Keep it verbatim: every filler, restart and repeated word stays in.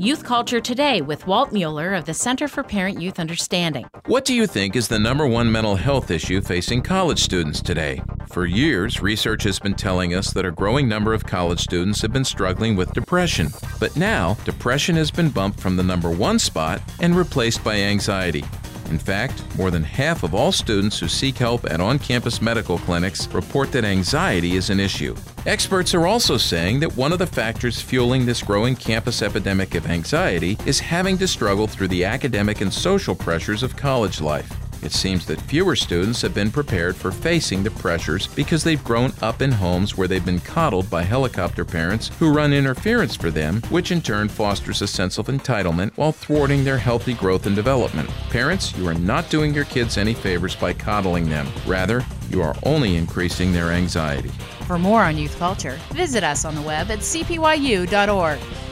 Youth Culture Today with Walt Mueller of the Center for Parent-Youth Understanding. What do you think is the number one mental health issue facing college students today? For years, research has been telling us that a growing number of college students have been struggling with depression. But now, depression has been bumped from the number one spot and replaced by anxiety. In fact, more than half of all students who seek help at on-campus medical clinics report that anxiety is an issue. Experts are also saying that one of the factors fueling this growing campus epidemic of anxiety is having to struggle through the academic and social pressures of college life. It seems that fewer students have been prepared for facing the pressures because they've grown up in homes where they've been coddled by helicopter parents who run interference for them, which in turn fosters a sense of entitlement while thwarting their healthy growth and development. Parents, you are not doing your kids any favors by coddling them. Rather, you are only increasing their anxiety. For more on youth culture, visit us on the web at c p y u dot org.